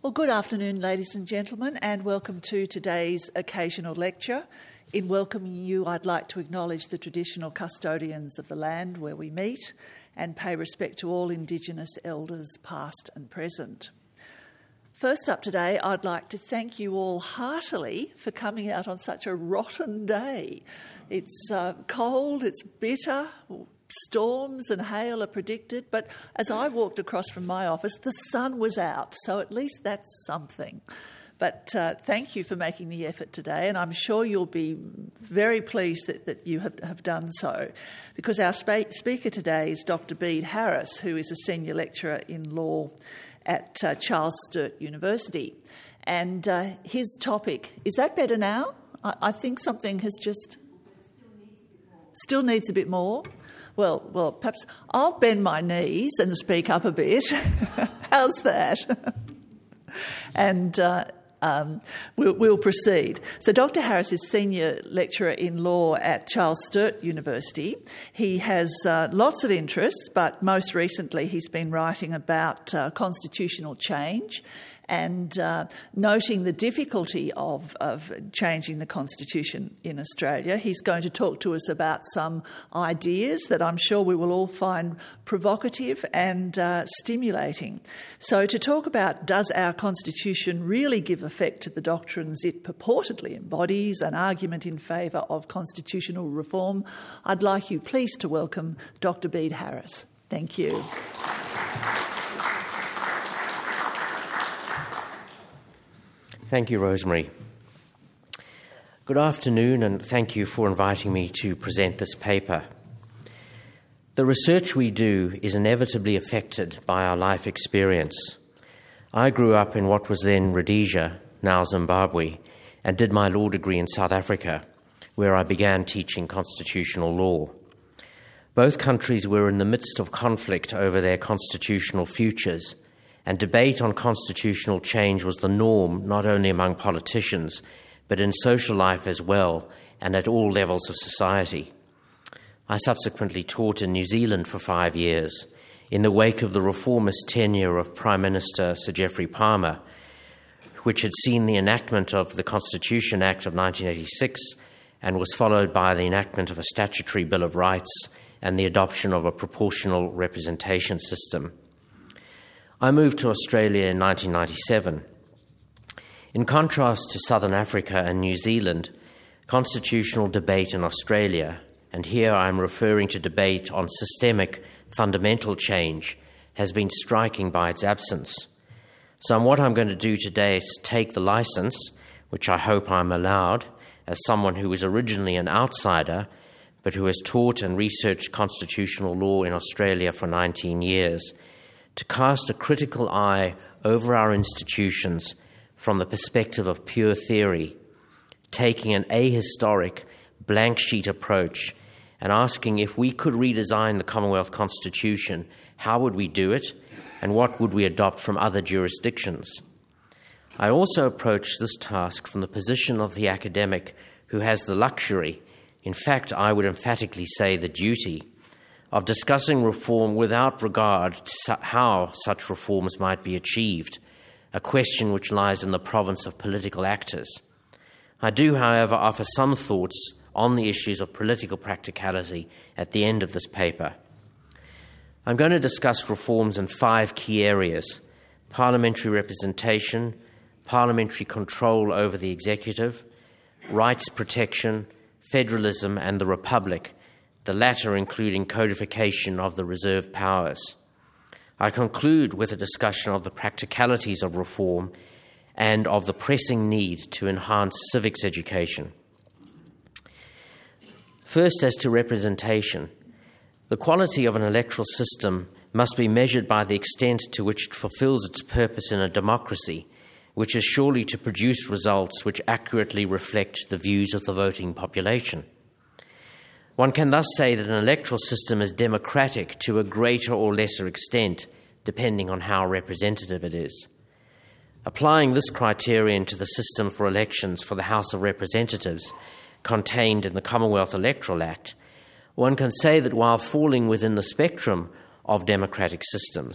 Well, good afternoon, ladies and gentlemen, and welcome to today's occasional lecture. In welcoming you, I'd like to acknowledge the traditional custodians of the land where we meet and pay respect to all Indigenous elders, past and present. First up today, I'd like to thank you all heartily for coming out on such a rotten day. It's cold, it's bitter, storms and hail are predicted, but as I walked across from my office, the sun was out, so at least that's something. But thank you for making the effort today, and I'm sure you'll be very pleased that you have done so, because our speaker today is Dr. Bede Harris, who is a senior lecturer in law at Charles Sturt University. And his topic, is that better now? I think something has just... Still needs a bit more? Well, perhaps I'll bend my knees and speak up a bit. How's that? And we'll proceed. So Dr. Harris is Senior Lecturer in Law at Charles Sturt University. He has lots of interests, but most recently he's been writing about constitutional change and noting the difficulty of changing the Constitution in Australia. He's going to talk to us about some ideas that I'm sure we will all find provocative and stimulating. So to talk about, does our Constitution really give effect to the doctrines it purportedly embodies, an argument in favour of constitutional reform, I'd like you please to welcome Dr. Bede Harris. Thank you. Thank you, Rosemary. Good afternoon, and thank you for inviting me to present this paper. The research we do is inevitably affected by our life experience. I grew up in what was then Rhodesia, now Zimbabwe, and did my law degree in South Africa, where I began teaching constitutional law. Both countries were in the midst of conflict over their constitutional futures, and debate on constitutional change was the norm not only among politicians, but in social life as well, and at all levels of society. I subsequently taught in New Zealand for 5 years, in the wake of the reformist tenure of Prime Minister Sir Geoffrey Palmer, which had seen the enactment of the Constitution Act of 1986 and was followed by the enactment of a statutory Bill of Rights and the adoption of a proportional representation system. I moved to Australia in 1997. In contrast to Southern Africa and New Zealand, constitutional debate in Australia, and here I'm referring to debate on systemic, fundamental change, has been striking by its absence. So what I'm going to do today is take the license, which I hope I'm allowed, as someone who was originally an outsider, but who has taught and researched constitutional law in Australia for 19 years, to cast a critical eye over our institutions from the perspective of pure theory, taking an ahistoric, blank sheet approach and asking if we could redesign the Commonwealth Constitution, how would we do it and what would we adopt from other jurisdictions? I also approach this task from the position of the academic who has the luxury, in fact I would emphatically say the duty, of discussing reform without regard to how such reforms might be achieved, a question which lies in the province of political actors. I do, however, offer some thoughts on the issues of political practicality at the end of this paper. I'm going to discuss reforms in 5 key areas: parliamentary representation, parliamentary control over the executive, rights protection, federalism and the republic, the latter including codification of the reserved powers. I conclude with a discussion of the practicalities of reform and of the pressing need to enhance civics education. First, as to representation, the quality of an electoral system must be measured by the extent to which it fulfills its purpose in a democracy, which is surely to produce results which accurately reflect the views of the voting population. One can thus say that an electoral system is democratic to a greater or lesser extent, depending on how representative it is. Applying this criterion to the system for elections for the House of Representatives contained in the Commonwealth Electoral Act, one can say that while falling within the spectrum of democratic systems,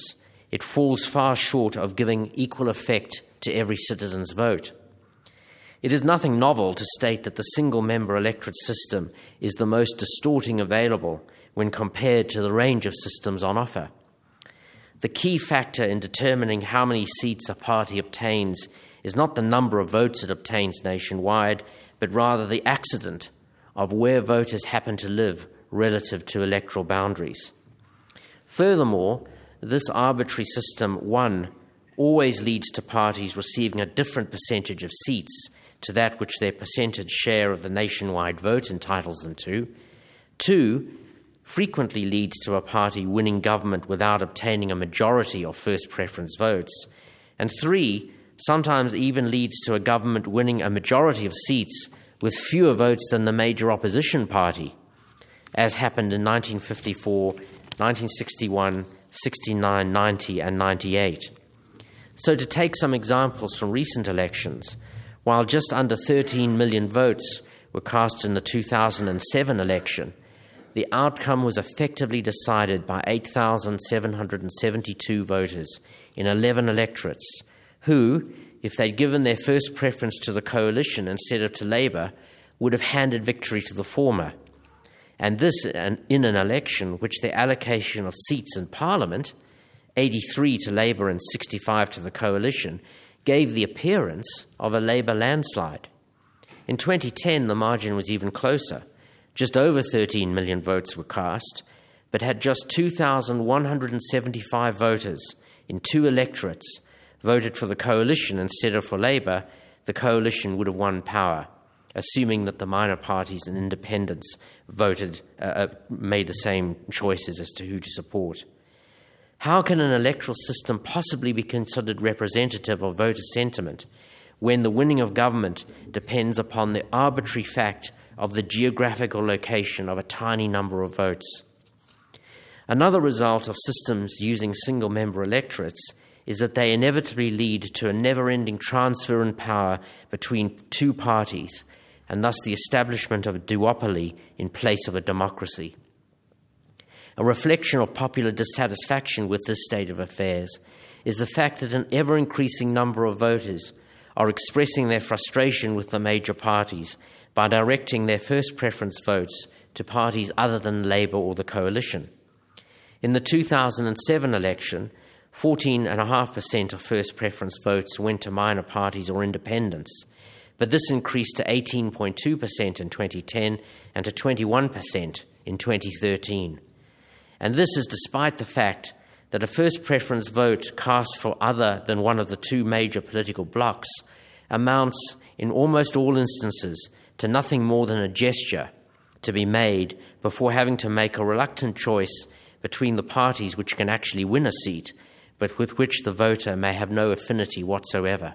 it falls far short of giving equal effect to every citizen's vote. It is nothing novel to state that the single-member electorate system is the most distorting available when compared to the range of systems on offer. The key factor in determining how many seats a party obtains is not the number of votes it obtains nationwide, but rather the accident of where voters happen to live relative to electoral boundaries. Furthermore, this arbitrary system, one, always leads to parties receiving a different percentage of seats to that which their percentage share of the nationwide vote entitles them to. Two, frequently leads to a party winning government without obtaining a majority of first preference votes. And three, sometimes even leads to a government winning a majority of seats with fewer votes than the major opposition party, as happened in 1954, 1961, 69, 90, and 98. So to take some examples from recent elections, while just under 13 million votes were cast in the 2007 election, the outcome was effectively decided by 8,772 voters in 11 electorates, who, if they'd given their first preference to the coalition instead of to Labour, would have handed victory to the former. And this in an election which the allocation of seats in Parliament, 83 to Labour and 65 to the coalition, gave the appearance of a Labour landslide. In 2010, the margin was even closer. Just over 13 million votes were cast, but had just 2,175 voters in two electorates voted for the coalition instead of for Labour, the coalition would have won power, assuming that the minor parties and independents made the same choices as to who to support. How can an electoral system possibly be considered representative of voter sentiment when the winning of government depends upon the arbitrary fact of the geographical location of a tiny number of votes? Another result of systems using single-member electorates is that they inevitably lead to a never-ending transfer in power between two parties, and thus the establishment of a duopoly in place of a democracy. A reflection of popular dissatisfaction with this state of affairs is the fact that an ever-increasing number of voters are expressing their frustration with the major parties by directing their first preference votes to parties other than Labour or the coalition. In the 2007 election, 14.5% of first preference votes went to minor parties or independents, but this increased to 18.2% in 2010 and to 21% in 2013. And this is despite the fact that a first preference vote cast for other than one of the two major political blocs amounts, in almost all instances, to nothing more than a gesture to be made before having to make a reluctant choice between the parties which can actually win a seat, but with which the voter may have no affinity whatsoever.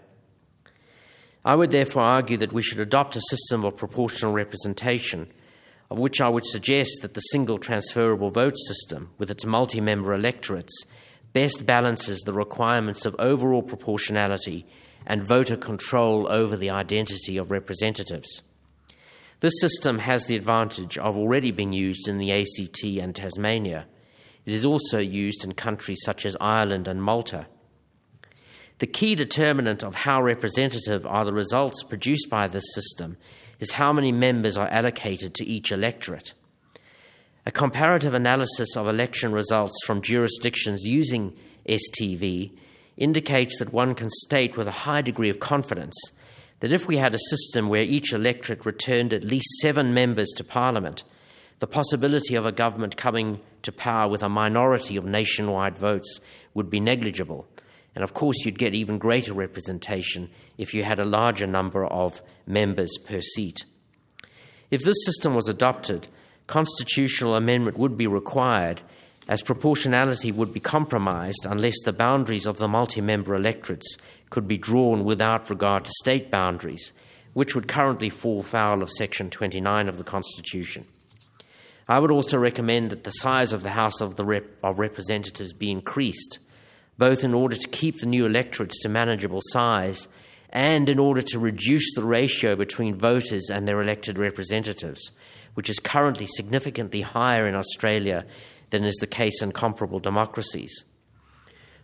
I would therefore argue that we should adopt a system of proportional representation, of which I would suggest that the single transferable vote system, with its multi-member electorates, best balances the requirements of overall proportionality and voter control over the identity of representatives. This system has the advantage of already being used in the ACT and Tasmania. It is also used in countries such as Ireland and Malta. The key determinant of how representative are the results produced by this system is how many members are allocated to each electorate. A comparative analysis of election results from jurisdictions using STV indicates that one can state with a high degree of confidence that if we had a system where each electorate returned at least 7 members to Parliament, the possibility of a government coming to power with a minority of nationwide votes would be negligible. And of course, you'd get even greater representation if you had a larger number of members per seat. If this system was adopted, constitutional amendment would be required, as proportionality would be compromised unless the boundaries of the multi-member electorates could be drawn without regard to state boundaries, which would currently fall foul of Section 29 of the Constitution. I would also recommend that the size of the House of Representatives be increased, both in order to keep the new electorates to manageable size and in order to reduce the ratio between voters and their elected representatives, which is currently significantly higher in Australia than is the case in comparable democracies.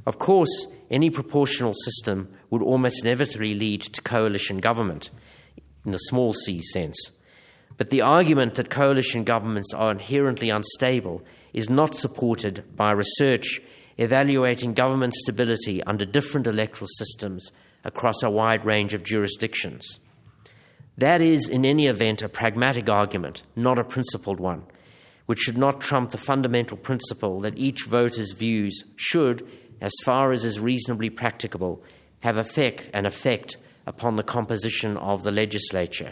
Of course, any proportional system would almost inevitably lead to coalition government, in the small c sense. But the argument that coalition governments are inherently unstable is not supported by research evaluating government stability under different electoral systems across a wide range of jurisdictions. That is, in any event, a pragmatic argument, not a principled one, which should not trump the fundamental principle that each voter's views should, as far as is reasonably practicable, have an effect upon the composition of the legislature.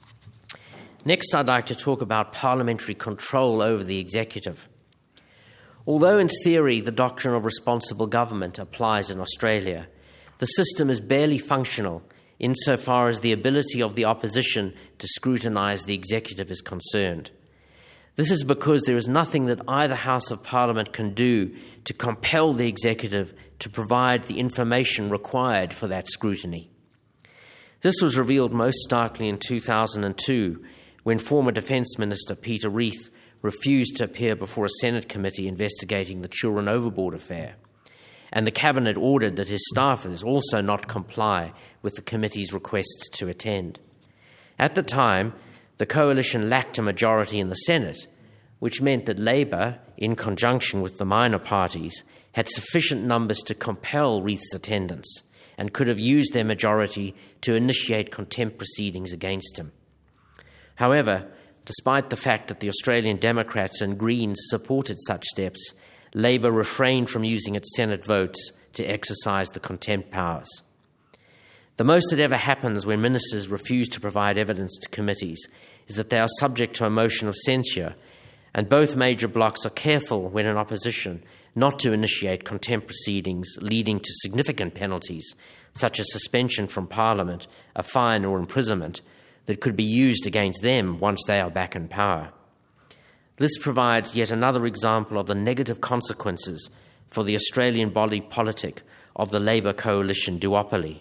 Next, I'd like to talk about parliamentary control over the executive. Although in theory the doctrine of responsible government applies in Australia, the system is barely functional insofar as the ability of the opposition to scrutinise the executive is concerned. This is because there is nothing that either House of Parliament can do to compel the executive to provide the information required for that scrutiny. This was revealed most starkly in 2002, when former Defence Minister Peter Reith refused to appear before a Senate committee investigating the Children Overboard affair, and the Cabinet ordered that his staffers also not comply with the committee's request to attend. At the time, the coalition lacked a majority in the Senate, which meant that Labor, in conjunction with the minor parties, had sufficient numbers to compel Reith's attendance and could have used their majority to initiate contempt proceedings against him. However, despite the fact that the Australian Democrats and Greens supported such steps, Labor refrained from using its Senate votes to exercise the contempt powers. The most that ever happens when ministers refuse to provide evidence to committees is that they are subject to a motion of censure, and both major blocs are careful when in opposition not to initiate contempt proceedings leading to significant penalties, such as suspension from Parliament, a fine or imprisonment, that could be used against them once they are back in power. This provides yet another example of the negative consequences for the Australian body politic of the Labor coalition duopoly.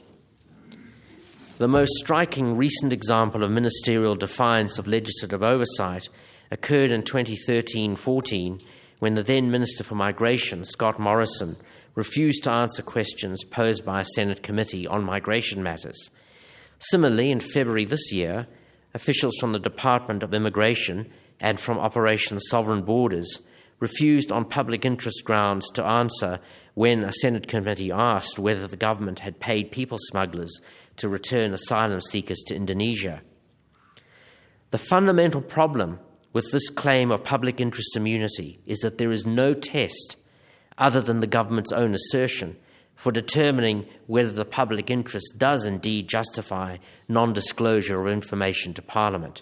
The most striking recent example of ministerial defiance of legislative oversight occurred in 2013-14 when the then Minister for Migration, Scott Morrison, refused to answer questions posed by a Senate committee on migration matters. Similarly, in February this year, officials from the Department of Immigration and from Operation Sovereign Borders refused on public interest grounds to answer when a Senate committee asked whether the government had paid people smugglers to return asylum seekers to Indonesia. The fundamental problem with this claim of public interest immunity is that there is no test, other than the government's own assertion, for determining whether the public interest does indeed justify non-disclosure of information to Parliament.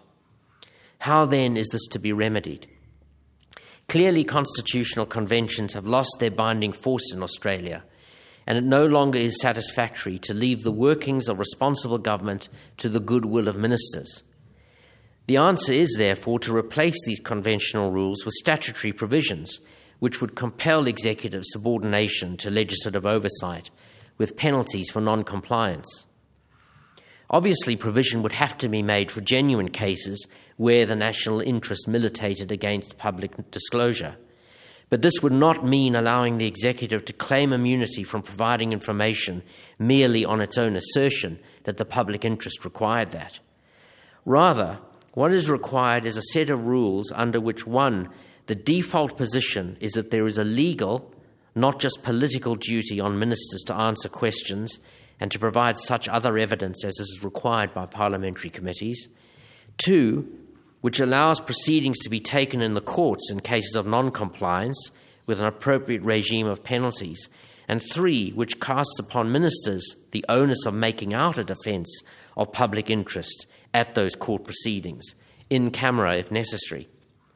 How then is this to be remedied? Clearly, constitutional conventions have lost their binding force in Australia, and it no longer is satisfactory to leave the workings of responsible government to the goodwill of ministers. The answer is, therefore, to replace these conventional rules with statutory provisions which would compel executive subordination to legislative oversight, with penalties for non-compliance. Obviously, provision would have to be made for genuine cases where the national interest militated against public disclosure. But this would not mean allowing the executive to claim immunity from providing information merely on its own assertion that the public interest required that. Rather, what is required is a set of rules under which, one, the default position is that there is a legal, not just political duty on ministers to answer questions and to provide such other evidence as is required by parliamentary committees. Two, which allows proceedings to be taken in the courts in cases of non-compliance with an appropriate regime of penalties. And three, which casts upon ministers the onus of making out a defence of public interest at those court proceedings, in camera if necessary.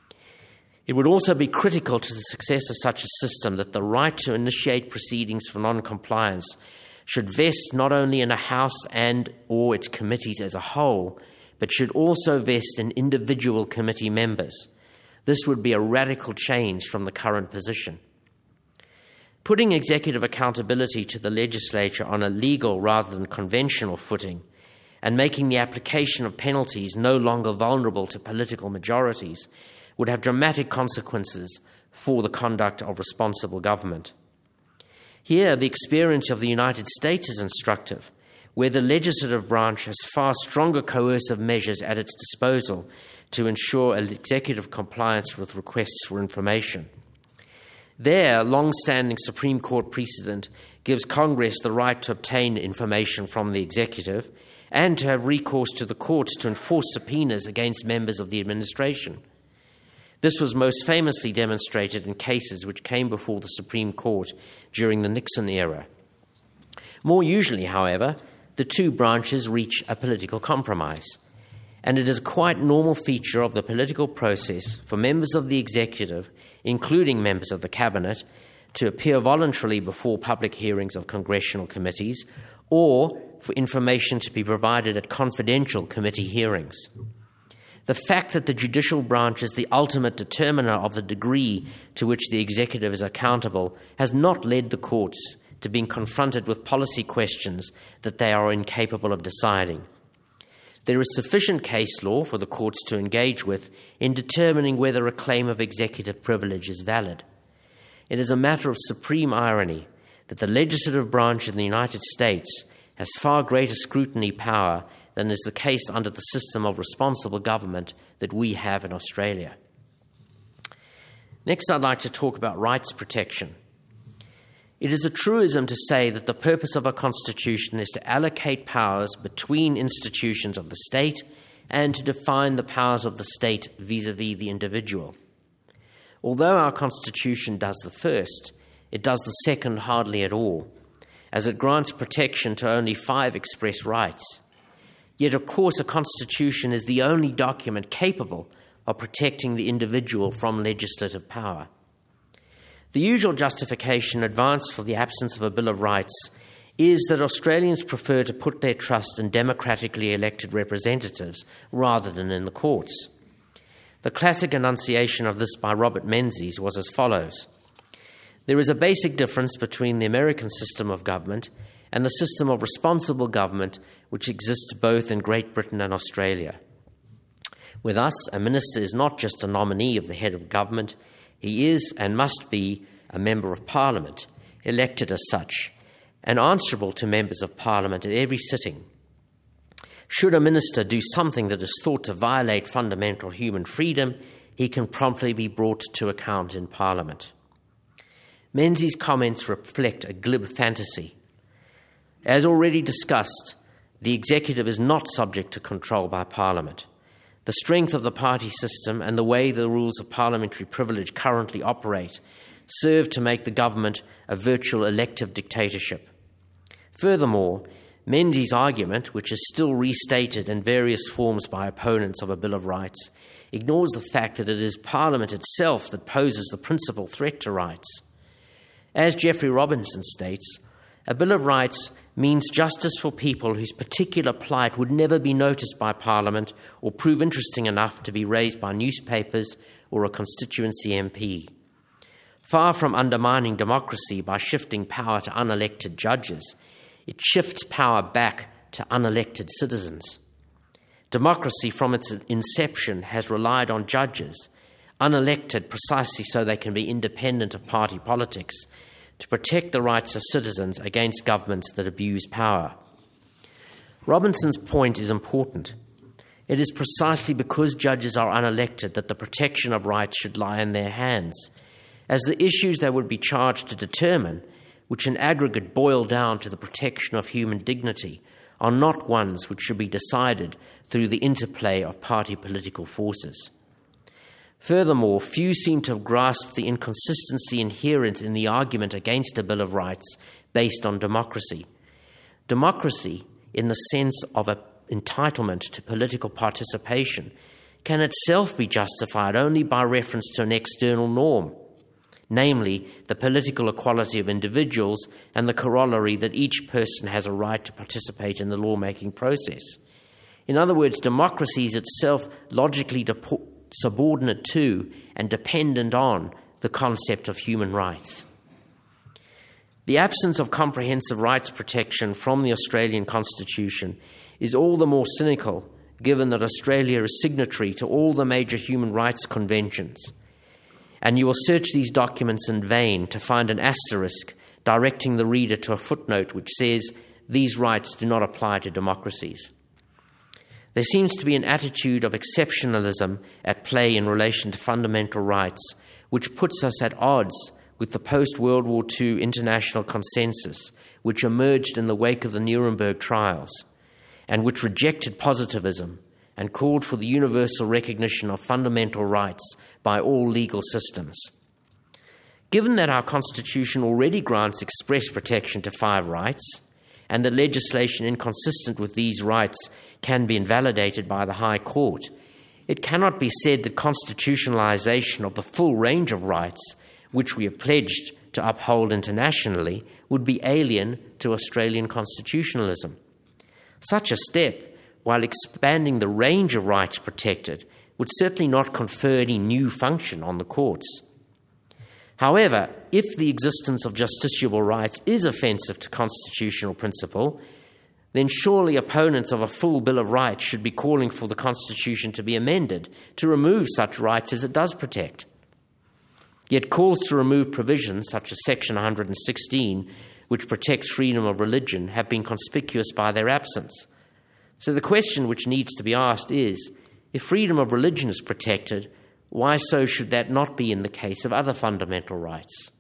It would also be critical to the success of such a system that the right to initiate proceedings for non-compliance should vest not only in a House and or its committees as a whole, but should also vest in individual committee members. This would be a radical change from the current position. Putting executive accountability to the legislature on a legal rather than conventional footing and making the application of penalties no longer vulnerable to political majorities would have dramatic consequences for the conduct of responsible government. Here, the experience of the United States is instructive, where the legislative branch has far stronger coercive measures at its disposal to ensure executive compliance with requests for information. There, long-standing Supreme Court precedent gives Congress the right to obtain information from the executive and to have recourse to the courts to enforce subpoenas against members of the administration. This was most famously demonstrated in cases which came before the Supreme Court during the Nixon era. More usually, however, the two branches reach a political compromise, and it is a quite normal feature of the political process for members of the executive, including members of the cabinet, to appear voluntarily before public hearings of congressional committees or for information to be provided at confidential committee hearings. The fact that the judicial branch is the ultimate determiner of the degree to which the executive is accountable has not led the courts to being confronted with policy questions that they are incapable of deciding. There is sufficient case law for the courts to engage with in determining whether a claim of executive privilege is valid. It is a matter of supreme irony that the legislative branch in the United States has far greater scrutiny power than is the case under the system of responsible government that we have in Australia. Next, I'd like to talk about rights protection. It is a truism to say that the purpose of a constitution is to allocate powers between institutions of the state and to define the powers of the state vis-à-vis the individual. Although our constitution does the first, it does the second hardly at all, as it grants protection to only 5 express rights. Yet, of course, a constitution is the only document capable of protecting the individual from legislative power. The usual justification advanced for the absence of a Bill of Rights is that Australians prefer to put their trust in democratically elected representatives rather than in the courts. The classic enunciation of this by Robert Menzies was as follows: "There is a basic difference between the American system of government and the system of responsible government which exists both in Great Britain and Australia. With us, a minister is not just a nominee of the head of government, he is and must be a member of Parliament, elected as such, and answerable to members of Parliament at every sitting. Should a minister do something that is thought to violate fundamental human freedom, he can promptly be brought to account in Parliament." Menzies' comments reflect a glib fantasy. As already discussed, the executive is not subject to control by Parliament. The strength of the party system and the way the rules of parliamentary privilege currently operate serve to make the government a virtual elective dictatorship. Furthermore, Menzies' argument, which is still restated in various forms by opponents of a Bill of Rights, ignores the fact that it is Parliament itself that poses the principal threat to rights. As Geoffrey Robinson states, a Bill of Rights means justice for people whose particular plight would never be noticed by Parliament or prove interesting enough to be raised by newspapers or a constituency MP. Far from undermining democracy by shifting power to unelected judges, it shifts power back to unelected citizens. Democracy from its inception has relied on judges, unelected precisely so they can be independent of party politics, to protect the rights of citizens against governments that abuse power. Robinson's point is important. It is precisely because judges are unelected that the protection of rights should lie in their hands, as the issues they would be charged to determine, which in aggregate boil down to the protection of human dignity, are not ones which should be decided through the interplay of party political forces. Furthermore, few seem to have grasped the inconsistency inherent in the argument against a Bill of Rights based on democracy. Democracy, in the sense of an entitlement to political participation, can itself be justified only by reference to an external norm, namely the political equality of individuals and the corollary that each person has a right to participate in the lawmaking process. In other words, democracy is itself logically subordinate to and dependent on the concept of human rights. The absence of comprehensive rights protection from the Australian Constitution is all the more cynical given that Australia is signatory to all the major human rights conventions, and you will search these documents in vain to find an asterisk directing the reader to a footnote which says, "These rights do not apply to democracies." There seems to be an attitude of exceptionalism at play in relation to fundamental rights, which puts us at odds with the post-World War II international consensus, which emerged in the wake of the Nuremberg trials, and which rejected positivism and called for the universal recognition of fundamental rights by all legal systems. Given that our Constitution already grants express protection to 5 rights, and that legislation inconsistent with these rights can be invalidated by the High Court, it cannot be said that constitutionalization of the full range of rights, which we have pledged to uphold internationally, would be alien to Australian constitutionalism. Such a step, while expanding the range of rights protected, would certainly not confer any new function on the courts. However, if the existence of justiciable rights is offensive to constitutional principle, then surely opponents of a full Bill of Rights should be calling for the Constitution to be amended to remove such rights as it does protect. Yet calls to remove provisions such as Section 116, which protects freedom of religion, have been conspicuous by their absence. So the question which needs to be asked is, if freedom of religion is protected, why so should that not be in the case of other fundamental rights?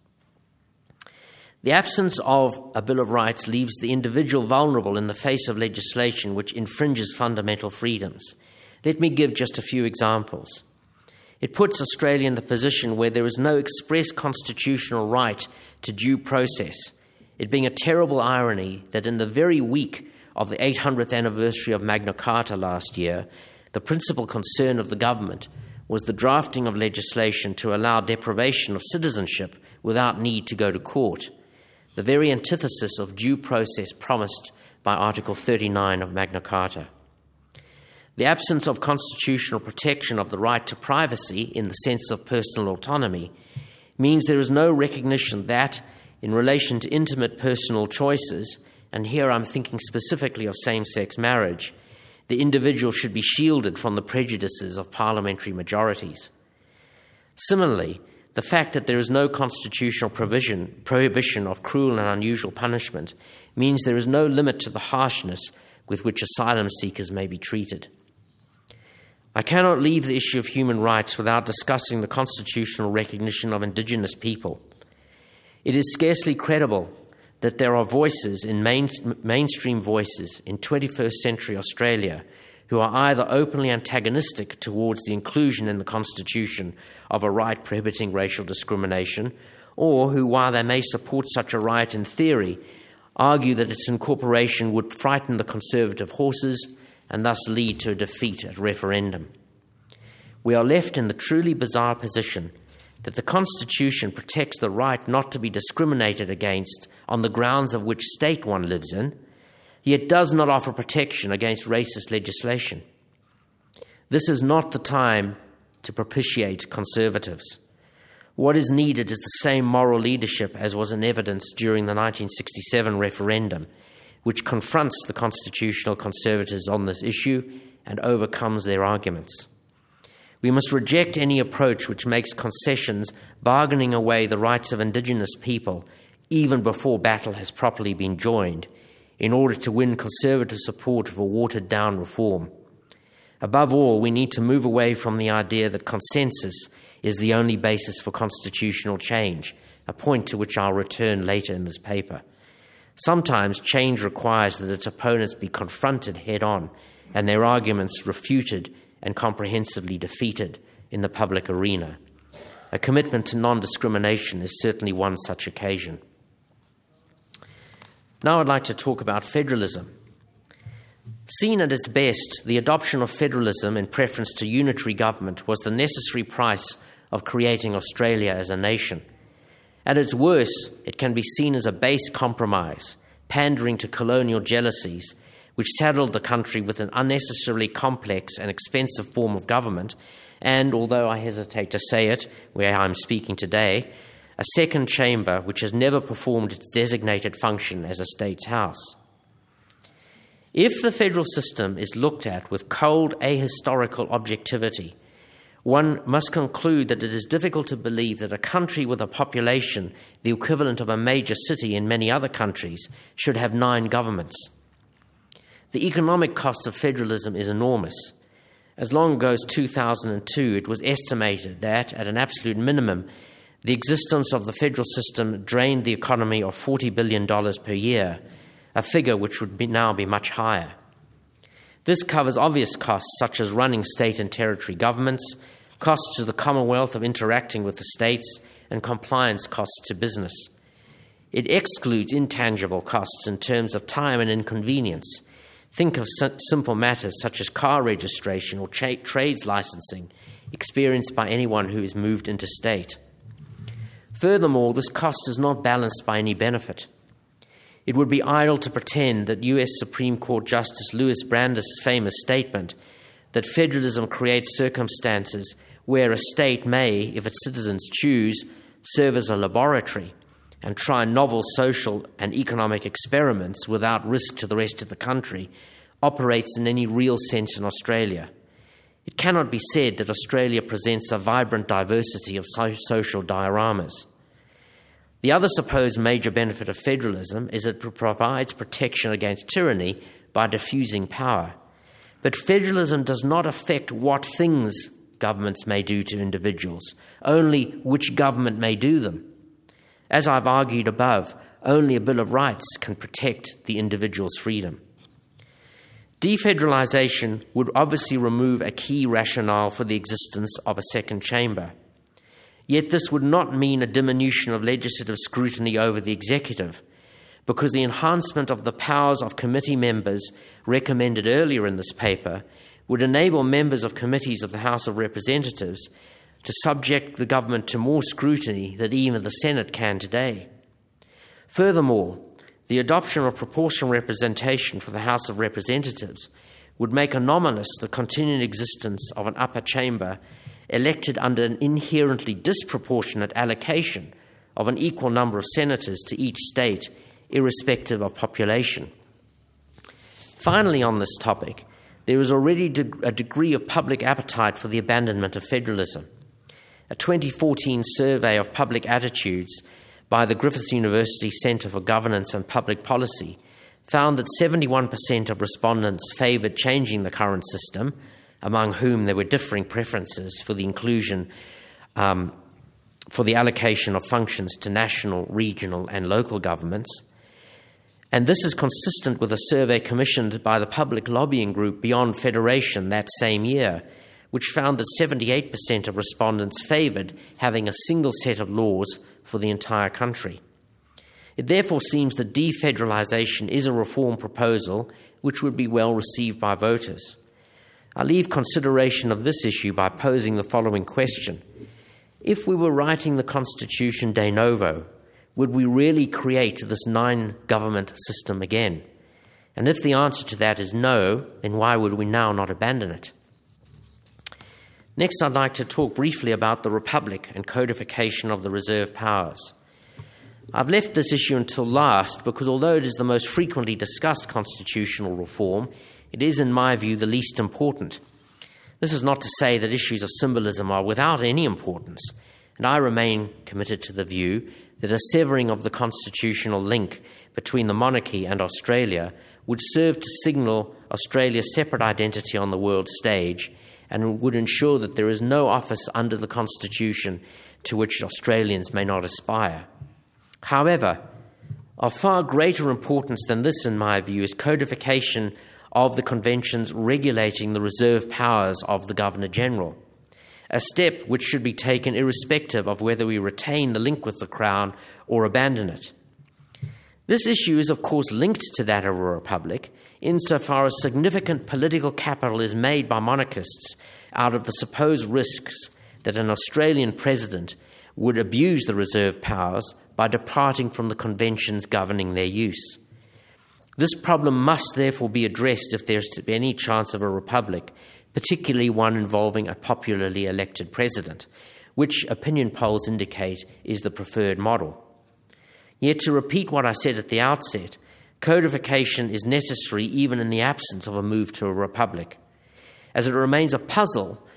The absence of a Bill of Rights leaves the individual vulnerable in the face of legislation which infringes fundamental freedoms. Let me give just a few examples. It puts Australia in the position where there is no express constitutional right to due process, it being a terrible irony that in the very week of the 800th anniversary of Magna Carta last year, the principal concern of the government was the drafting of legislation to allow deprivation of citizenship without need to go to court, the very antithesis of due process promised by Article 39 of Magna Carta. The absence of constitutional protection of the right to privacy in the sense of personal autonomy means there is no recognition that, in relation to intimate personal choices, and here I'm thinking specifically of same-sex marriage, the individual should be shielded from the prejudices of parliamentary majorities. Similarly, the fact that there is no constitutional prohibition of cruel and unusual punishment means there is no limit to the harshness with which asylum seekers may be treated. I cannot leave the issue of human rights without discussing the constitutional recognition of Indigenous people. It is scarcely credible that there are voices in mainstream voices in 21st century Australia who are either openly antagonistic towards the inclusion in the Constitution of a right prohibiting racial discrimination, or who, while they may support such a right in theory, argue that its incorporation would frighten the Conservative horses and thus lead to a defeat at referendum. We are left in the truly bizarre position that the Constitution protects the right not to be discriminated against on the grounds of which state one lives in, yet does not offer protection against racist legislation. This is not the time to propitiate conservatives. What is needed is the same moral leadership as was in evidence during the 1967 referendum, which confronts the constitutional conservatives on this issue and overcomes their arguments. We must reject any approach which makes concessions bargaining away the rights of Indigenous people even before battle has properly been joined, in order to win conservative support for watered-down reform. Above all, we need to move away from the idea that consensus is the only basis for constitutional change, a point to which I'll return later in this paper. Sometimes change requires that its opponents be confronted head-on and their arguments refuted and comprehensively defeated in the public arena. A commitment to non-discrimination is certainly one such occasion. Now I'd like to talk about federalism. Seen at its best, the adoption of federalism in preference to unitary government was the necessary price of creating Australia as a nation. At its worst, it can be seen as a base compromise, pandering to colonial jealousies, which saddled the country with an unnecessarily complex and expensive form of government, and, although I hesitate to say it where I'm speaking today, a second chamber which has never performed its designated function as a state's house. If the federal system is looked at with cold ahistorical objectivity, one must conclude that it is difficult to believe that a country with a population the equivalent of a major city in many other countries should have 9 governments. The economic cost of federalism is enormous. As long ago as 2002, it was estimated that, at an absolute minimum, the existence of the federal system drained the economy of $40 billion per year, a figure which would now be much higher. This covers obvious costs such as running state and territory governments, costs to the Commonwealth of interacting with the states, and compliance costs to business. It excludes intangible costs in terms of time and inconvenience. Think of simple matters such as car registration or trades licensing experienced by anyone who is moved interstate. Furthermore, this cost is not balanced by any benefit. It would be idle to pretend that U.S. Supreme Court Justice Louis Brandeis' famous statement that federalism creates circumstances where a state may, if its citizens choose, serve as a laboratory and try novel social and economic experiments without risk to the rest of the country, operates in any real sense in Australia. It cannot be said that Australia presents a vibrant diversity of social dioramas. The other supposed major benefit of federalism is that it provides protection against tyranny by diffusing power. But federalism does not affect what things governments may do to individuals, only which government may do them. As I've argued above, only a Bill of Rights can protect the individual's freedom. Defederalisation would obviously remove a key rationale for the existence of a second chamber. Yet this would not mean a diminution of legislative scrutiny over the executive, because the enhancement of the powers of committee members recommended earlier in this paper would enable members of committees of the House of Representatives to subject the government to more scrutiny than even the Senate can today. Furthermore, the adoption of proportional representation for the House of Representatives would make anomalous the continuing existence of an upper chamber elected under an inherently disproportionate allocation of an equal number of senators to each state, irrespective of population. Finally, on this topic, there is already a degree of public appetite for the abandonment of federalism. A 2014 survey of public attitudes by the Griffith University Centre for Governance and Public Policy found that 71% of respondents favoured changing the current system, among whom there were differing preferences for the inclusion for the allocation of functions to national, regional and local governments. And this is consistent with a survey commissioned by the public lobbying group Beyond Federation that same year, which found that 78% of respondents favoured having a single set of laws for the entire country. It therefore seems that defederalisation is a reform proposal which would be well received by voters. I leave consideration of this issue by posing the following question. If we were writing the Constitution de novo, would we really create this 9-government system again? And if the answer to that is no, then why would we now not abandon it? Next, I'd like to talk briefly about the Republic and codification of the reserve powers. I've left this issue until last because although it is the most frequently discussed constitutional reform, it is, in my view, the least important. This is not to say that issues of symbolism are without any importance, and I remain committed to the view that a severing of the constitutional link between the monarchy and Australia would serve to signal Australia's separate identity on the world stage and would ensure that there is no office under the Constitution to which Australians may not aspire. However, of far greater importance than this, in my view, is codification of the conventions regulating the reserve powers of the Governor-General, a step which should be taken irrespective of whether we retain the link with the Crown or abandon it. This issue is, of course, linked to that of a republic, insofar as significant political capital is made by monarchists out of the supposed risks that an Australian president would abuse the reserve powers by departing from the conventions governing their use. This problem must therefore be addressed if there is to be any chance of a republic, particularly one involving a popularly elected president, which opinion polls indicate is the preferred model. Yet, to repeat what I said at the outset, codification is necessary even in the absence of a move to a republic, as it remains a puzzle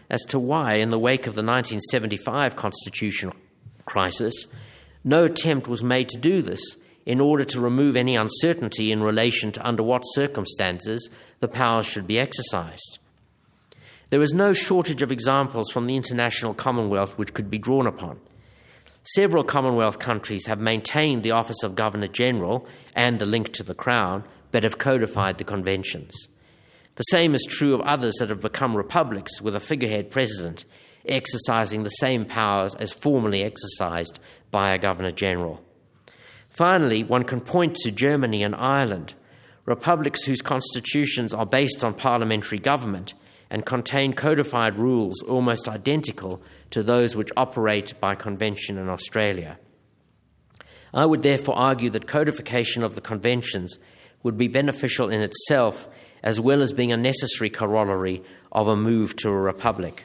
as to why, in the wake of the 1975 constitutional crisis, no attempt was made to do this in order to remove any uncertainty in relation to under what circumstances the powers should be exercised. There is no shortage of examples from the international Commonwealth which could be drawn upon. Several Commonwealth countries have maintained the office of Governor-General and the link to the Crown, but have codified the conventions. The same is true of others that have become republics with a figurehead president exercising the same powers as formerly exercised by a Governor-General. Finally, one can point to Germany and Ireland, republics whose constitutions are based on parliamentary government and contain codified rules almost identical to those which operate by convention in Australia. I would therefore argue that codification of the conventions would be beneficial in itself, as well as being a necessary corollary of a move to a republic.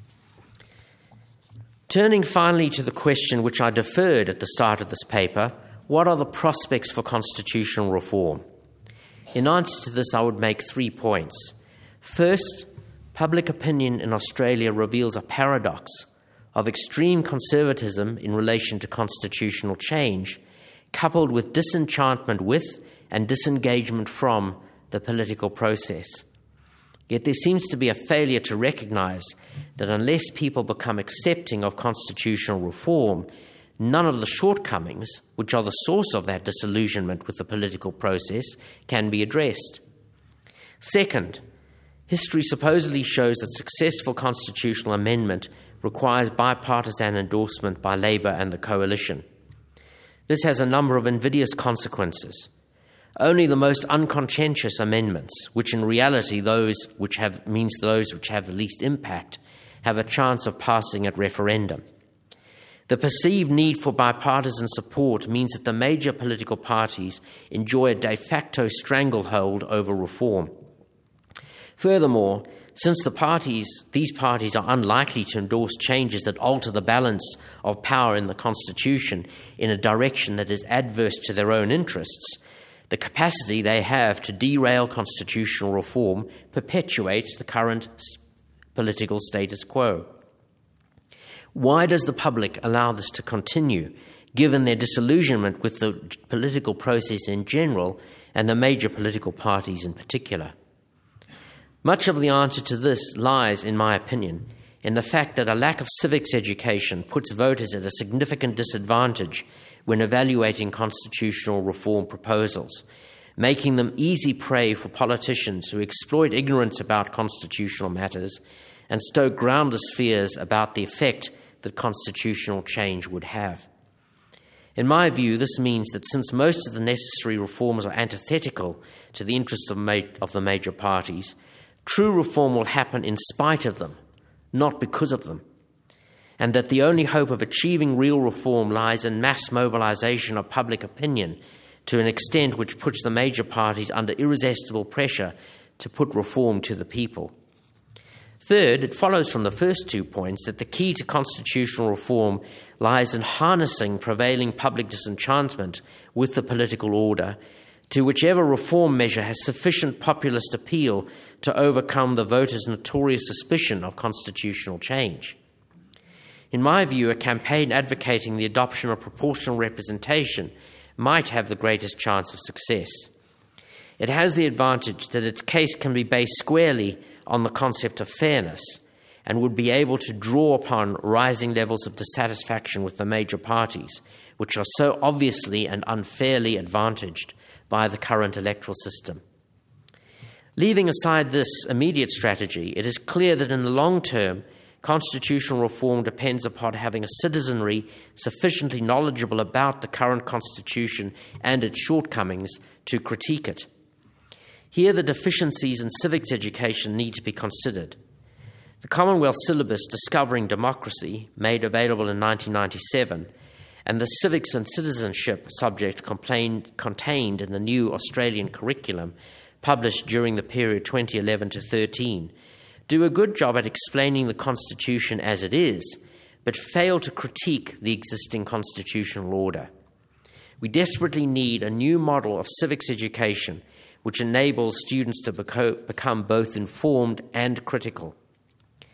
Turning finally to the question which I deferred at the start of this paper, what are the prospects for constitutional reform? In answer to this, I would make 3 points. First, public opinion in Australia reveals a paradox of extreme conservatism in relation to constitutional change, coupled with disenchantment with and disengagement from the political process. Yet there seems to be a failure to recognise that unless people become accepting of constitutional reform, none of the shortcomings, which are the source of that disillusionment with the political process, can be addressed. Second, history supposedly shows that successful constitutional amendment requires bipartisan endorsement by Labour and the coalition. This has a number of invidious consequences. Only the most uncontentious amendments, which in reality those which have the least impact, have a chance of passing at referendum. The perceived need for bipartisan support means that the major political parties enjoy a de facto stranglehold over reform. Furthermore, since these parties are unlikely to endorse changes that alter the balance of power in the Constitution in a direction that is adverse to their own interests, the capacity they have to derail constitutional reform perpetuates the current political status quo. Why does the public allow this to continue, given their disillusionment with the political process in general and the major political parties in particular? Much of the answer to this lies, in my opinion, in the fact that a lack of civics education puts voters at a significant disadvantage when evaluating constitutional reform proposals, making them easy prey for politicians who exploit ignorance about constitutional matters and stoke groundless fears about the effect that constitutional change would have. In my view, this means that since most of the necessary reforms are antithetical to the interests of the major parties, true reform will happen in spite of them, not because of them, and that the only hope of achieving real reform lies in mass mobilization of public opinion to an extent which puts the major parties under irresistible pressure to put reform to the people. Third, it follows from the first 2 points that the key to constitutional reform lies in harnessing prevailing public disenchantment with the political order to whichever reform measure has sufficient populist appeal to overcome the voters' notorious suspicion of constitutional change. In my view, a campaign advocating the adoption of proportional representation might have the greatest chance of success. It has the advantage that its case can be based squarely on the concept of fairness and would be able to draw upon rising levels of dissatisfaction with the major parties, which are so obviously and unfairly advantaged by the current electoral system. Leaving aside this immediate strategy, it is clear that in the long term, constitutional reform depends upon having a citizenry sufficiently knowledgeable about the current constitution and its shortcomings to critique it. Here, the deficiencies in civics education need to be considered. The Commonwealth syllabus Discovering Democracy, made available in 1997, and the civics and citizenship subject contained in the new Australian curriculum, published during the period 2011 to 13, do a good job at explaining the Constitution as it is, but fail to critique the existing constitutional order. We desperately need a new model of civics education which enables students to become both informed and critical.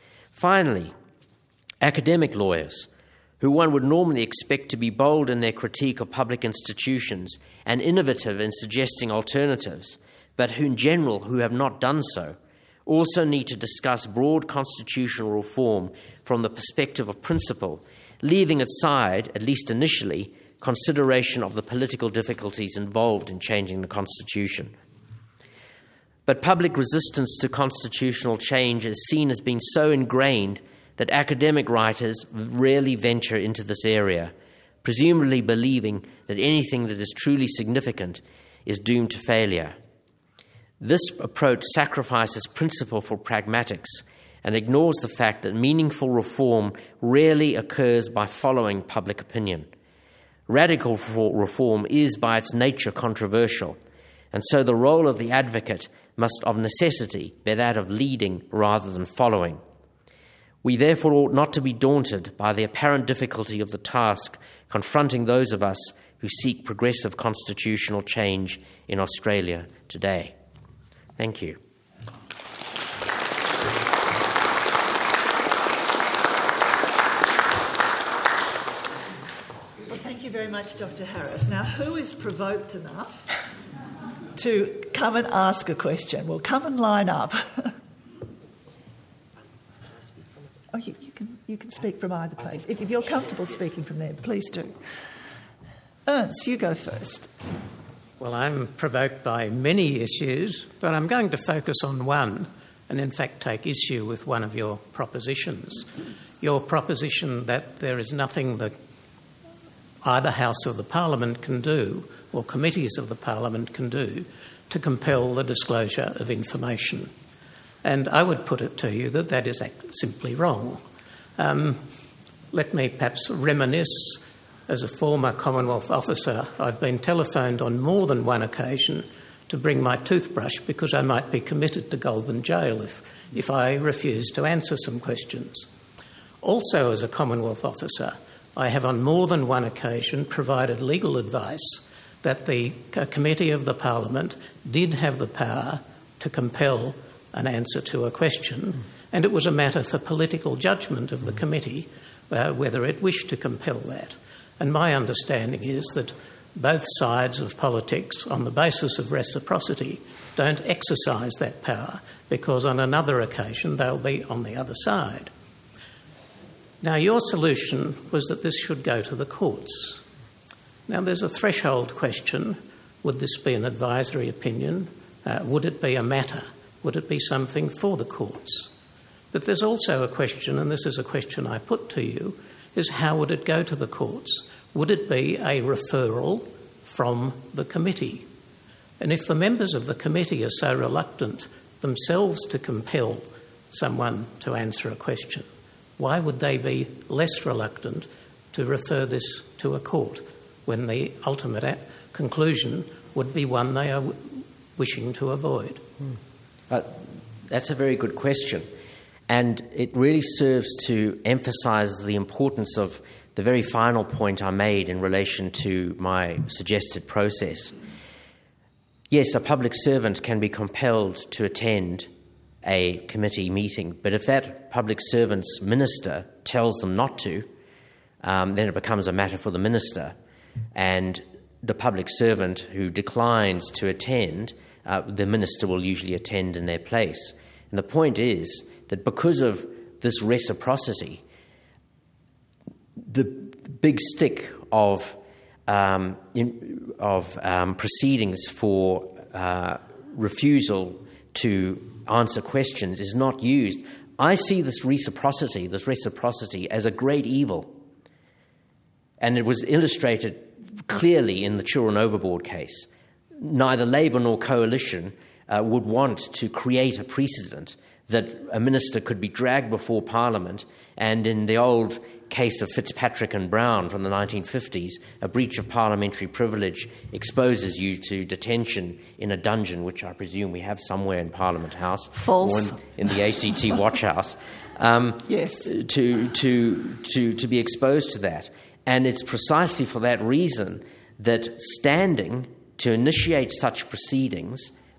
Finally, academic lawyers, who one would normally expect to be bold in their critique of public institutions and innovative in suggesting alternatives, but who in general who have not done so, also need to discuss broad constitutional reform from the perspective of principle, leaving aside, at least initially, consideration of the political difficulties involved in changing the Constitution. But public resistance to constitutional change is seen as being so ingrained that academic writers rarely venture into this area, presumably believing that anything that is truly significant is doomed to failure. This approach sacrifices principle for pragmatics and ignores the fact that meaningful reform rarely occurs by following public opinion. Radical reform is by its nature controversial, and so the role of the advocate must of necessity be that of leading rather than following. We therefore ought not to be daunted by the apparent difficulty of the task confronting those of us who seek progressive constitutional change in Australia today. Thank you. Well, thank you very much, Dr. Harris. Now, who is provoked enough to come and ask a question? Well, come and line up. Oh, you can speak from either place. If you're comfortable speaking from there, please do. Ernst, you go first. Well, I'm provoked by many issues, but I'm going to focus on one and in fact take issue with one of your propositions. Your proposition that there is nothing that either House of the Parliament can do or committees of the Parliament can do to compel the disclosure of information. And I would put it to you that that is simply wrong. Let me perhaps reminisce. As a former Commonwealth officer, I've been telephoned on more than one occasion to bring my toothbrush because I might be committed to Goulburn Jail if I refuse to answer some questions. Also, as a Commonwealth officer, I have on more than one occasion provided legal advice that the committee of the Parliament did have the power to compel an answer to a question, and it was a matter for political judgment of the committee whether it wished to compel that. And my understanding is that both sides of politics, on the basis of reciprocity, don't exercise that power because on another occasion they'll be on the other side. Now, your solution was that this should go to the courts. Now, there's a threshold question. Would this be an advisory opinion? Would it be a matter? Would it be something for the courts? But there's also a question, and this is a question I put to you, is how would it go to the courts? Would it be a referral from the committee? And if the members of the committee are so reluctant themselves to compel someone to answer a question, why would they be less reluctant to refer this to a court when the ultimate conclusion would be one they are wishing to avoid? That's a very good question. And it really serves to emphasise the importance of the very final point I made in relation to my suggested process. Yes, a public servant can be compelled to attend a committee meeting, but if that public servant's minister tells them not to, then it becomes a matter for the minister. And the public servant who declines to attend, the minister will usually attend in their place. And the point is that because of this reciprocity, the big stick of proceedings for refusal to answer questions is not used. I see this reciprocity as a great evil. And it was illustrated clearly in the Children Overboard case. Neither Labour nor Coalition would want to create a precedent that a minister could be dragged before Parliament, and in the old case of Fitzpatrick and Brown from the 1950s, a breach of parliamentary privilege exposes you to detention in a dungeon, which I presume we have somewhere in Parliament House. False. Or in the ACT Watch House. Yes. To be exposed to that. And it's precisely for that reason that standing to initiate such proceedings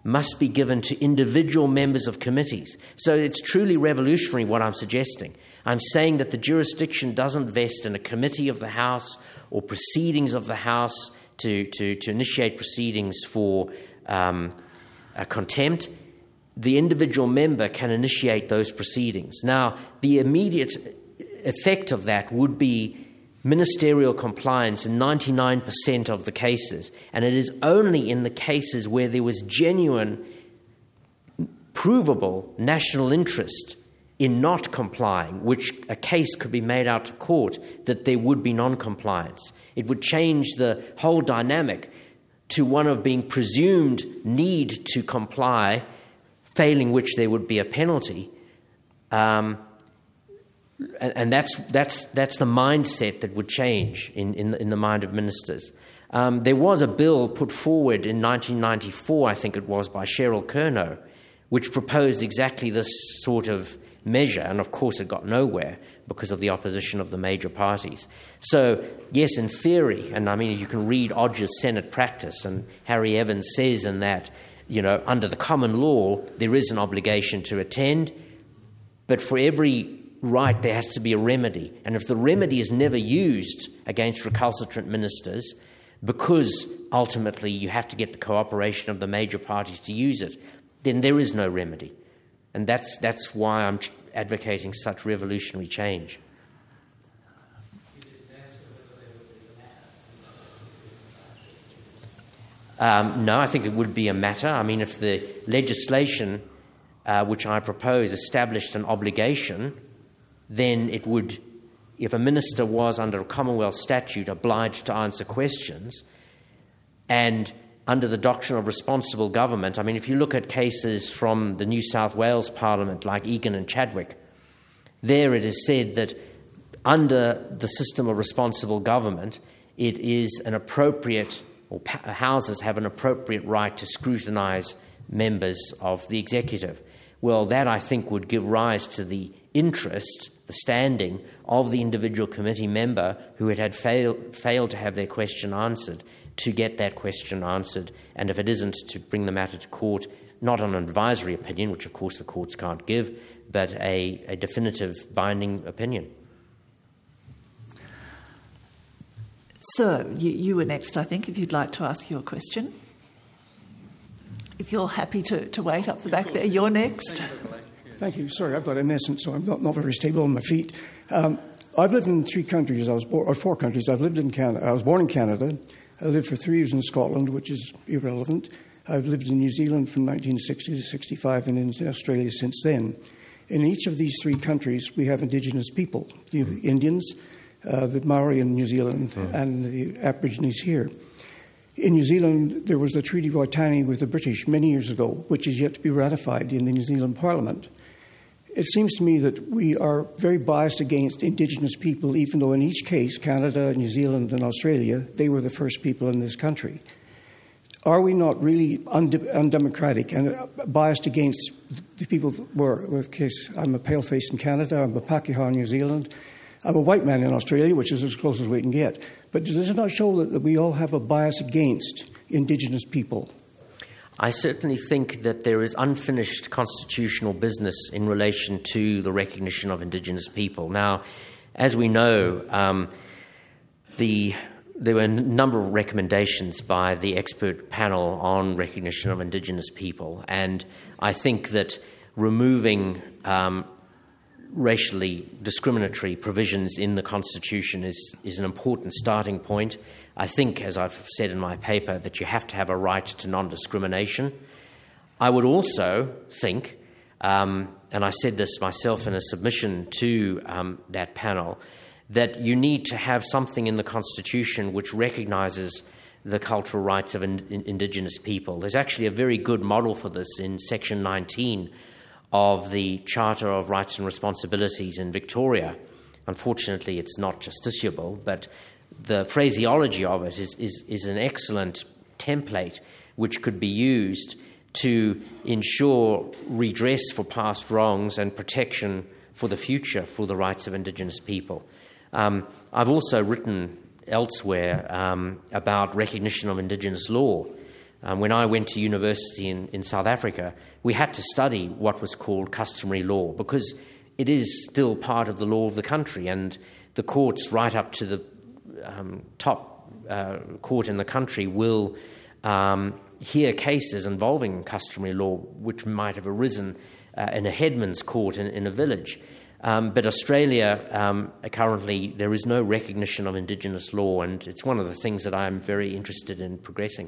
must be given to individual members of committees. So it's truly revolutionary what I'm suggesting. I'm saying that the jurisdiction doesn't vest in a committee of the House or proceedings of the House to initiate proceedings for contempt. The individual member can initiate those proceedings. Now, the immediate effect of that would be ministerial compliance in 99% of the cases, and it is only in the cases where there was genuine, provable national interest in not complying, which a case could be made out to court, that there would be non-compliance. It would change the whole dynamic to one of being presumed need to comply, failing which there would be a penalty. And that's the mindset that would change in the mind of ministers. There was a bill put forward in 1994, I think it was, by Cheryl Kernot, which proposed exactly this sort of measure, and of course it got nowhere because of the opposition of the major parties. So, yes, in theory, and I mean, you can read Odger's Senate practice, and Harry Evans says in that, under the common law, there is an obligation to attend, but for every right, there has to be a remedy. And if the remedy is never used against recalcitrant ministers, because ultimately you have to get the cooperation of the major parties to use it, then there is no remedy. And that's why I'm advocating such revolutionary change. No, I think it would be a matter. I mean, if the legislation which I propose established an obligation, then it would, if a minister was under a Commonwealth statute obliged to answer questions, and under the doctrine of responsible government, I mean, if you look at cases from the New South Wales Parliament like Egan and Chadwick, there it is said that under the system of responsible government, it is an appropriate, or houses have an appropriate right to scrutinise members of the executive. Well, that I think would give rise to the interest, the standing of the individual committee member who had failed to have their question answered, to get that question answered, and if it isn't, to bring the matter to court, not on an advisory opinion, which of course the courts can't give, but a definitive binding opinion. Sir, you were next, I think, if you'd like to ask your question. If you're happy to wait up the back there, you're next. Thank you. Sorry, I've got MS, and so I'm not very stable on my feet. I've lived in 3 countries. Or 4 countries. I've lived in Canada. I was born in Canada. I lived for 3 years in Scotland, which is irrelevant. I've lived in New Zealand from 1960 to 65 and in Australia since then. In each of these 3 countries, we have Indigenous people, the Indians, the Maori in New Zealand, and the Aborigines here. In New Zealand, there was the Treaty of Waitangi with the British many years ago, which is yet to be ratified in the New Zealand Parliament. It seems to me that we are very biased against Indigenous people, even though in each case, Canada, New Zealand and Australia, they were the first people in this country. Are we not really undemocratic and biased against the people that were, in case I'm a paleface in Canada, I'm a Pakeha in New Zealand, I'm a white man in Australia, which is as close as we can get. But does it not show that we all have a bias against Indigenous people? I certainly think that there is unfinished constitutional business in relation to the recognition of Indigenous people. Now, as we know, there were a number of recommendations by the expert panel on recognition of Indigenous people, and I think that removing racially discriminatory provisions in the Constitution is an important starting point. I think, as I've said in my paper, that you have to have a right to non-discrimination. I would also think, and I said this myself in a submission to that panel, that you need to have something in the Constitution which recognises the cultural rights of Indigenous people. There's actually a very good model for this in Section 19 of the Charter of Rights and Responsibilities in Victoria. Unfortunately, it's not justiciable, but the phraseology of it is an excellent template which could be used to ensure redress for past wrongs and protection for the future for the rights of Indigenous people. I've also written elsewhere about recognition of Indigenous law. When I went to university in South Africa, we had to study what was called customary law because it is still part of the law of the country, and the courts right up to the top court in the country will hear cases involving customary law which might have arisen in a headman's court in a village. But Australia, currently, there is no recognition of Indigenous law, and it's one of the things that I'm very interested in progressing.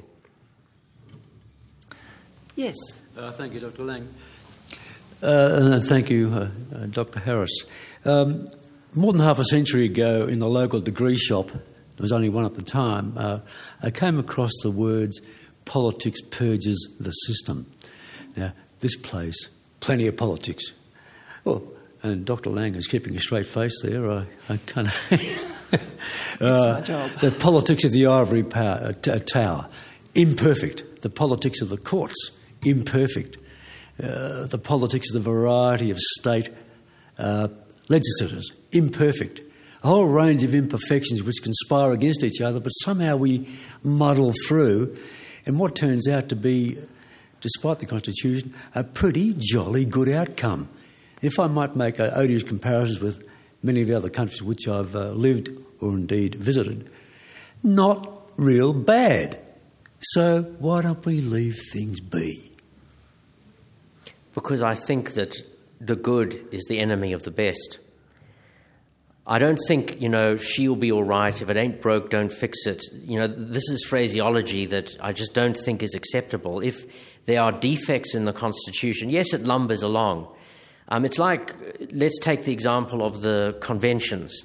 Yes. Thank you, Dr. Lang. And thank you, Dr. Harris. More than half a century ago, in the local degree shop, there was only one at the time, I came across the words, "Politics purges the system." Now, this place, plenty of politics. Well, and Dr. Lang is keeping a straight face there. I kind of... It's my job. The politics of the ivory tower, imperfect. The politics of the courts, imperfect. The politics of the variety of state legislators, imperfect. A whole range of imperfections which conspire against each other, but somehow we muddle through, and what turns out to be, despite the Constitution, a pretty jolly good outcome. If I might make odious comparisons with many of the other countries which I've lived or indeed visited, not real bad. So why don't we leave things be? Because I think that the good is the enemy of the best. I don't think, she'll be all right. If it ain't broke, don't fix it. This is phraseology that I just don't think is acceptable. If there are defects in the Constitution, yes, it lumbers along. It's like, let's take the example of the conventions,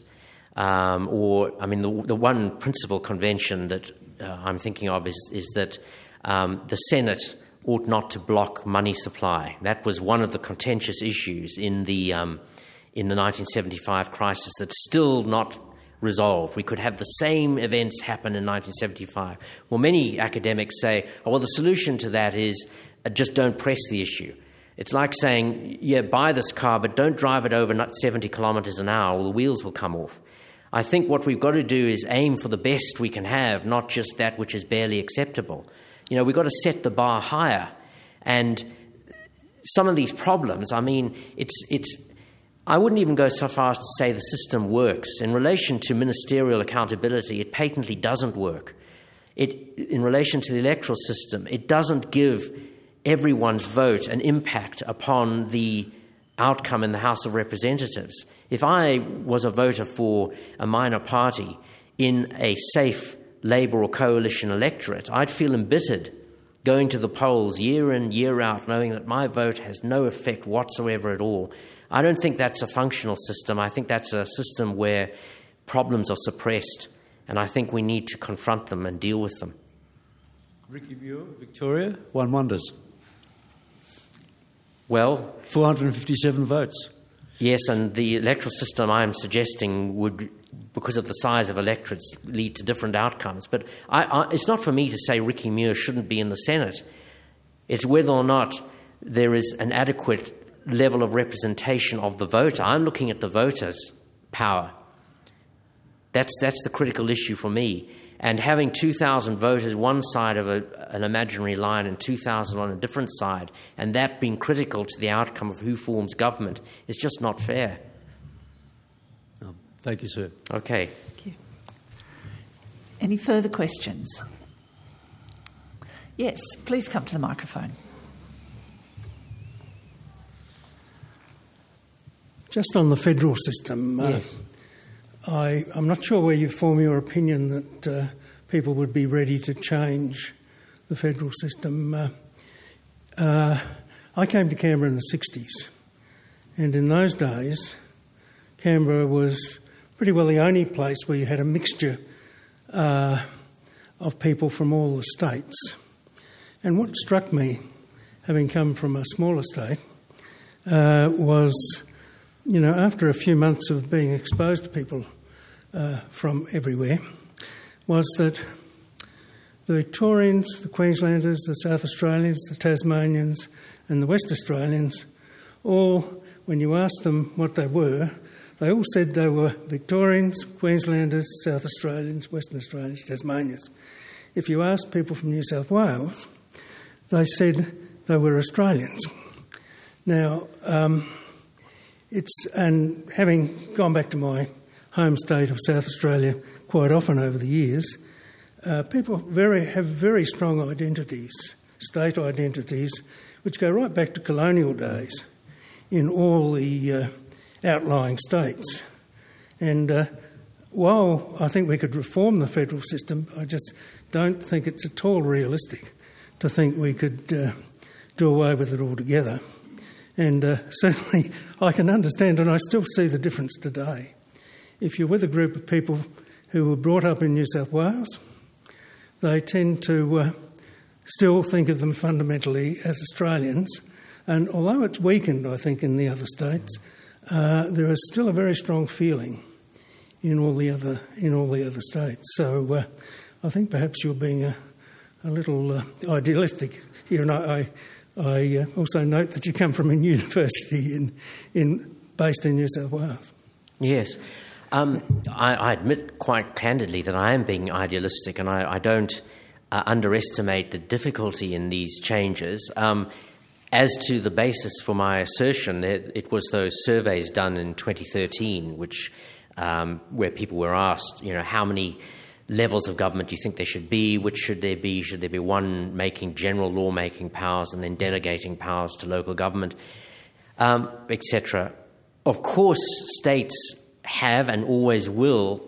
the one principal convention that I'm thinking of is that the Senate ought not to block money supply. That was one of the contentious issues in the 1975 crisis that's still not resolved. We could have the same events happen in 1975. Well, many academics say, the solution to that is just don't press the issue. It's like saying, buy this car, but don't drive it over 70 kilometres an hour or the wheels will come off. I think what we've got to do is aim for the best we can have, not just that which is barely acceptable. We've got to set the bar higher. And some of these problems, I wouldn't even go so far as to say the system works. In relation to ministerial accountability, it patently doesn't work. In relation to the electoral system, it doesn't give everyone's vote an impact upon the outcome in the House of Representatives. If I was a voter for a minor party in a safe Labour or coalition electorate, I'd feel embittered going to the polls year in, year out, knowing that my vote has no effect whatsoever at all. I don't think that's a functional system. I think that's a system where problems are suppressed, and I think we need to confront them and deal with them. Ricky Muir, Victoria, one wonders. Well, 457 votes. Yes, and the electoral system I'm suggesting would, because of the size of electorates, lead to different outcomes. But it's not for me to say Ricky Muir shouldn't be in the Senate. It's whether or not there is an adequate level of representation of the voter. I'm looking at the voter's power. That's the critical issue for me. And having 2,000 voters one side of an imaginary line and 2,000 on a different side, and that being critical to the outcome of who forms government, is just not fair. Thank you, sir. Okay. Thank you. Any further questions? Yes, please come to the microphone. Just on the federal system, yes. I'm not sure where you form your opinion that people would be ready to change the federal system. I came to Canberra in the 60s, and in those days, Canberra was pretty well the only place where you had a mixture of people from all the states. And what struck me, having come from a smaller state, was, after a few months of being exposed to people from everywhere, was that the Victorians, the Queenslanders, the South Australians, the Tasmanians and the West Australians, all, when you asked them what they were, they all said they were Victorians, Queenslanders, South Australians, Western Australians, Tasmanians. If you asked people from New South Wales, they said they were Australians. Now, and having gone back to my home state of South Australia quite often over the years, people have very strong identities, state identities, which go right back to colonial days in all the outlying states. And while I think we could reform the federal system, I just don't think it's at all realistic to think we could do away with it altogether. And certainly I can understand, and I still see the difference today. If you're with a group of people who were brought up in New South Wales, they tend to still think of them fundamentally as Australians. And although it's weakened, I think, in the other states, there is still a very strong feeling in all the other states. So I think perhaps you're being a little idealistic here, and I also note that you come from a university based in New South Wales. Yes. I admit quite candidly that I am being idealistic, and I don't underestimate the difficulty in these changes. As to the basis for my assertion, it was those surveys done in 2013, which where people were asked, how many levels of government do you think there should be? Which should there be? Should there be one making general law-making powers and then delegating powers to local government, etc.? Of course, states have and always will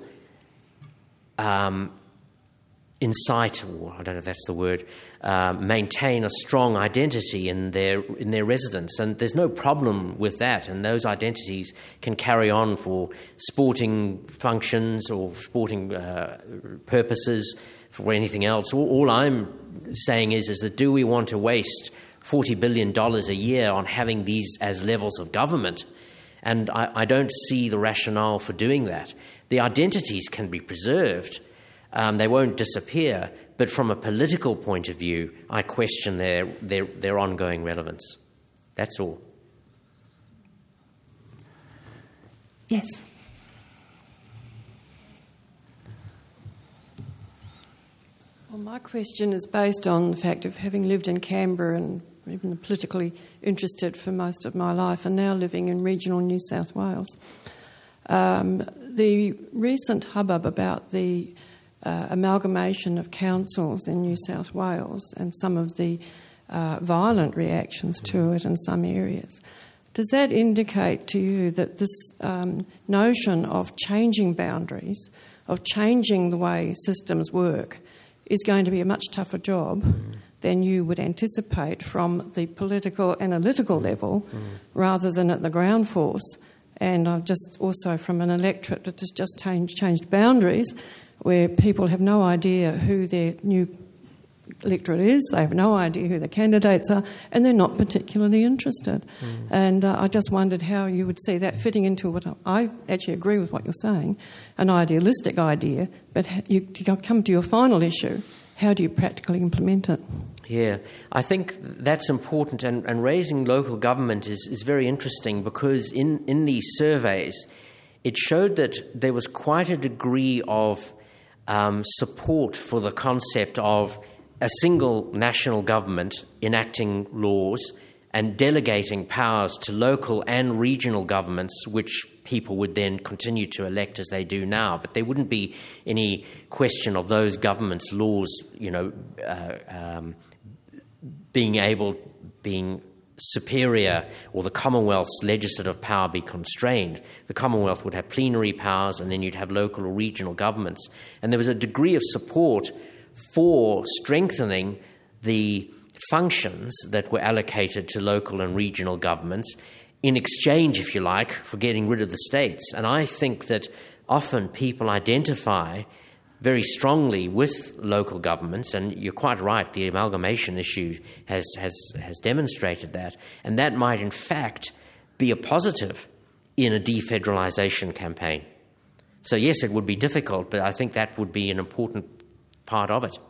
incite, or I don't know if that's the word, maintain a strong identity in their residents, and there's no problem with that. And those identities can carry on for sporting functions or sporting purposes, for anything else. All I'm saying is that do we want to waste $40 billion a year on having these as levels of government? And I don't see the rationale for doing that. The identities can be preserved. They won't disappear, but from a political point of view, I question their ongoing relevance. That's all. Yes. Well, my question is based on the fact of having lived in Canberra and even politically interested for most of my life and now living in regional New South Wales. The recent hubbub about the amalgamation of councils in New South Wales and some of the violent reactions to it in some areas, does that indicate to you that this notion of changing boundaries, of changing the way systems work, is going to be a much tougher job than you would anticipate from the political analytical level rather than at the ground force? And just also from an electorate that has just changed boundaries, where people have no idea who their new electorate is, they have no idea who the candidates are, and they're not particularly interested. And I just wondered how you would see that fitting into what I actually agree with what you're saying, an idealistic idea, but you come to your final issue, how do you practically implement it? Yeah, I think that's important, and raising local government is very interesting because in these surveys it showed that there was quite a degree of support for the concept of a single national government enacting laws and delegating powers to local and regional governments, which people would then continue to elect as they do now. But there wouldn't be any question of those governments' laws, being superior, or the Commonwealth's legislative power be constrained. The Commonwealth would have plenary powers, and then you'd have local or regional governments. And there was a degree of support for strengthening the functions that were allocated to local and regional governments in exchange, if you like, for getting rid of the states. And I think that often people identify very strongly with local governments, and you're quite right, the amalgamation issue has demonstrated that, and that might in fact be a positive in a defederalisation campaign. So yes, it would be difficult, but I think that would be an important part of it.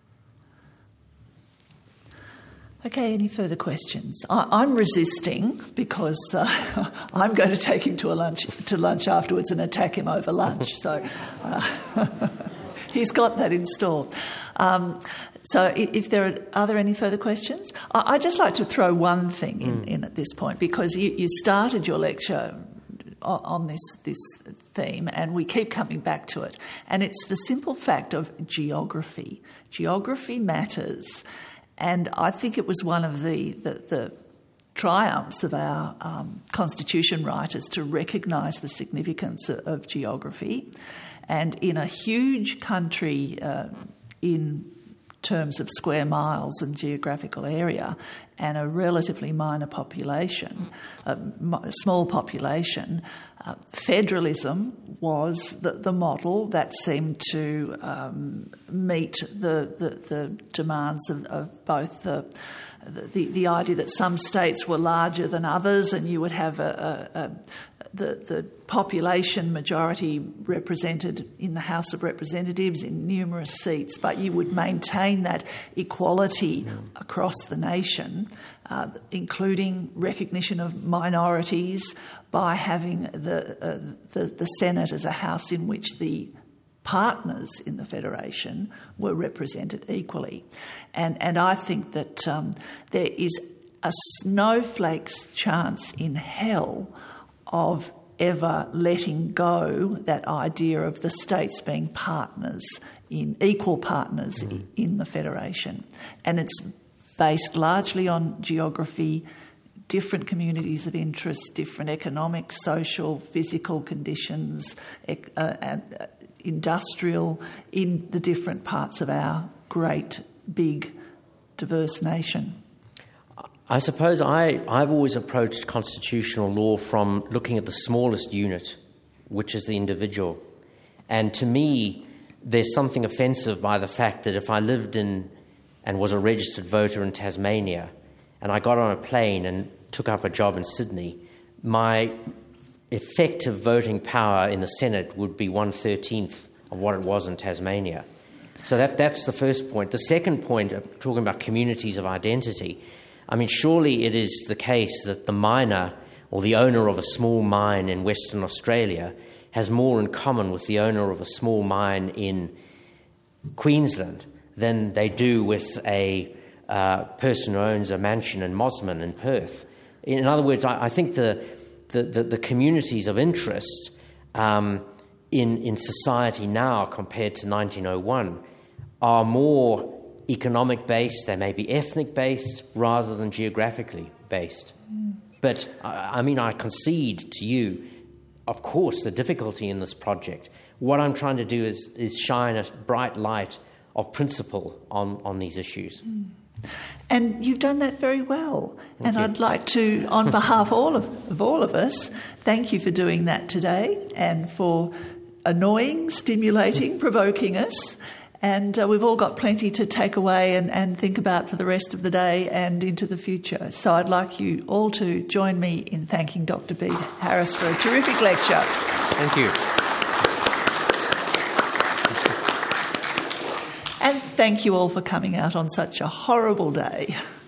Okay, any further questions? I'm resisting because I'm going to take him to lunch afterwards and attack him over lunch. So He's got that installed. So if are there any further questions? I'd just like to throw one thing in at this point, because you started your lecture on this theme, and we keep coming back to it. And it's the simple fact of geography. Geography matters. And I think it was one of the triumphs of our constitution writers to recognise the significance of geography. And in a huge country in terms of square miles and geographical area, and a relatively minor population, small population, federalism was the model that seemed to meet the demands of both the idea that some states were larger than others, and you would have the population majority represented in the House of Representatives in numerous seats, but you would maintain that equality across the nation, including recognition of minorities by having the Senate as a house in which the partners in the Federation were represented equally. And I think that there is a snowflake's chance in hell of ever letting go that idea of the states being partners, equal partners in the Federation. And it's based largely on geography, different communities of interest, different economic, social, physical conditions, industrial, in the different parts of our great, big, diverse nation. I suppose I've always approached constitutional law from looking at the smallest unit, which is the individual. And to me, there's something offensive by the fact that if I lived in and was a registered voter in Tasmania, and I got on a plane and took up a job in Sydney, my effective voting power in the Senate would be 1/13 of what it was in Tasmania. So that's the first point. The second point, talking about communities of identity, I mean, surely it is the case that the miner or the owner of a small mine in Western Australia has more in common with the owner of a small mine in Queensland than they do with a person who owns a mansion in Mosman in Perth. In other words, I think the communities of interest in society now compared to 1901 are more economic based, they may be ethnic based rather than geographically based. But I mean, I concede to you, of course, the difficulty in this project. What I'm trying to do is shine a bright light of principle on these issues. And you've done that very well. Thank you. I'd like to, on behalf of all of us, thank you for doing that today and for annoying, stimulating, provoking us. And we've all got plenty to take away and think about for the rest of the day and into the future. So I'd like you all to join me in thanking Dr. Bede Harris for a terrific lecture. Thank you. And thank you all for coming out on such a horrible day.